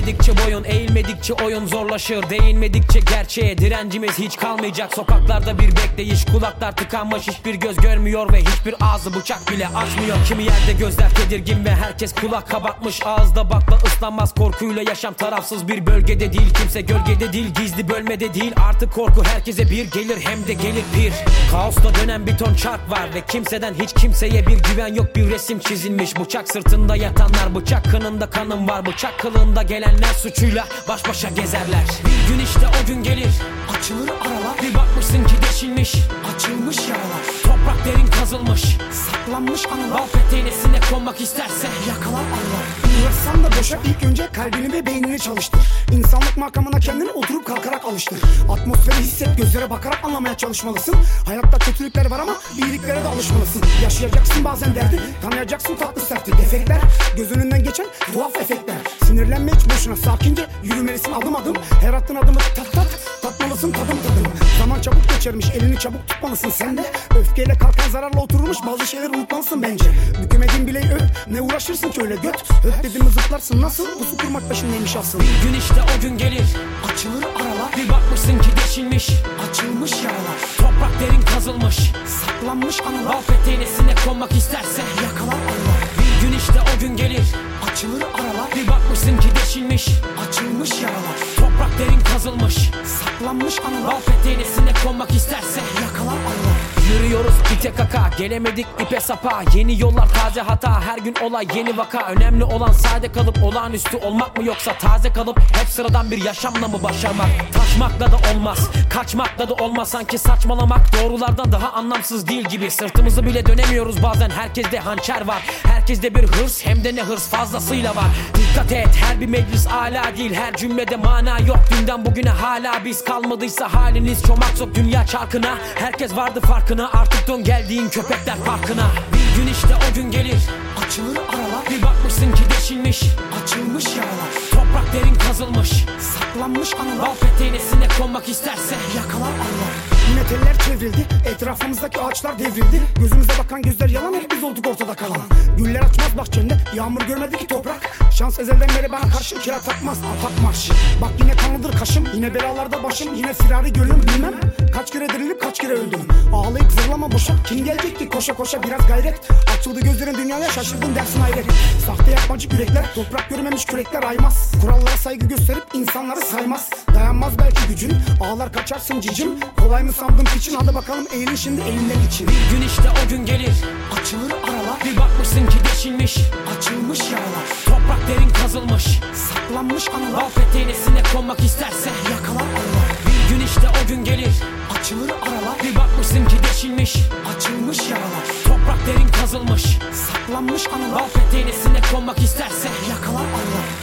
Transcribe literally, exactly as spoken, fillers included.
Eğilmedikçe boyun, eğilmedikçe oyun zorlaşır. Değinmedikçe gerçeğe direncimiz hiç kalmayacak. Sokaklarda bir bekleyiş, kulaklar tıkanmış, hiçbir göz görmüyor ve hiçbir ağzı bıçak bile açmıyor. Kimi yerde gözler tedirgin ve herkes kulak kabartmış. Ağızda bakla ıslanmaz korkuyla yaşam, tarafsız bir bölgede değil. Kimse gölgede değil, gizli bölmede değil. Artık korku herkese bir gelir, hem de gelir bir. Kaosta dönen bir ton çark var ve kimseden hiç kimseye bir güven yok. Bir resim çizilmiş, bıçak sırtında yatanlar, bıçak kınında kanım var. Bıçak kılığında gelenler suçuyla baş başa gezerler. Bir gün işte o gün gelir, açılır aralar. Bir bakmışsın ki deşilmiş, açılmış yaralar. Toprak derin kazılmış, saklanmış anılar. Bal peteğine konmak isterse yakalar anılar. Uğraşsan da boşa, ilk önce kalbini ve beynini çalıştır. İnsanlık makamına kendini oturup kalkarak alıştır. Atmosferi hisset, gözlere bakarak anlamaya çalışmalısın. Hayatta kötülükler var ama iyiliklere de alışmalısın. Yaşayacaksın bazen derdi, tanıyacaksın tatlı sertli defekler, göz önünden geçen tuhaf efektler. Sinirlenme hiç boşuna, sakince yürümelisin adım adım. Her attığın adımı tat tat tatmalısın tadım tadım. Zaman çabuk geçermiş, elini çabuk tutmalısın sen de. Öfkeyle kalkan zararla oturmuş, bazı şeyleri unutmalısın bence. Bükemediğin bileği öp, ne uğraşırsın ki öyle göt. Öp dedim mi zıplarsın, nasıl pusu kurmak peşindeymiş asıl. Bir gün işte o gün gelir, açılır aralar. Bir bakmışsın ki deşilmiş, açılmış yaralar. Toprak derin kazılmış, saklanmış anılar. Bal peteğine konmak isterse yakalar anılar. Bir gün işte o gün gelir, açılır aralar. Bir bakmışsın ki deşilmiş, açılmış yaralar. Toprak derin kazılmış, saklanmış anılar. Bal peteğine konmak isterse yakalar anılar. Yürüyoruz ite kaka, gelemedik ipe sapa. Yeni yollar, taze hata, her gün olay yeni vaka. Önemli olan sade kalıp olağanüstü olmak mı, yoksa taze kalıp hep sıradan bir yaşamla mı başarmak? Taşmakla da olmaz, kaçmakla da olmaz. Sanki saçmalamak doğrulardan daha anlamsız değil gibi. Sırtımızı bile dönemiyoruz bazen, herkeste hançer var. Herkeste bir hırs, hem de ne hırs fazlasıyla var. Dikkat et, her bir meclis ala değil, her cümlede mana yok. Dünden bugüne hala biz kalmadıysa haliniz çomak sok dünya çarkına. Herkes vardı farkına, artık dön geldiğin köpekler parkına. Bir gün işte o gün gelir, açılır aralar. Bir bakmışsın ki deşilmiş, açılmış yaralar. Toprak derin kazılmış, saklanmış anılar. Bal peteğine konmak isterse yakalar anılar. Yine teller çevrildi, etrafımızdaki ağaçlar devrildi. Gözümüze bakan gözler yalan, hep biz olduk ortada kalan. Güller açmaz bahçemde, yağmur görmedi ki toprak. Şans ezelden beri bana karşı kira takmaz, atak marş. Bak yine kanlıdır kaşım, yine belalarda başım. Yine firari gönlüm bilmem, kaç kere dirilip kaç kere öldüm. Ağlayıp zırlama boşa, kim gelecek ki koşa koşa, biraz gayret. Açıldı gözlerin dünyaya, şaşırdın dersin hayret. Sahte yapmacık yürekler, toprak görmemiş kürekler aymaz. Kurallara saygı gösterip insanları saymaz. Dayanmaz belki gücün, ağlar kaçarsın cicim. Kolay mı sandın piçin, hadi bakalım eğilin şimdi elinden için. Bir gün işte o gün gelir, açılır aralar. Bir bakmışsın ki deşilmiş, açılmış yaralar. Toprak derin kazılmış, saklanmış anılar. Bal peteğine konmak isterse yakalar anılar. Bir gün işte o gün gelir, açılır aralar. Bir bakmışsın ki deşilmiş, açılmış yaralar. Toprak derin kazılmış, saklanmış anılar. Bal peteğine konmak isterse yakalar anılar.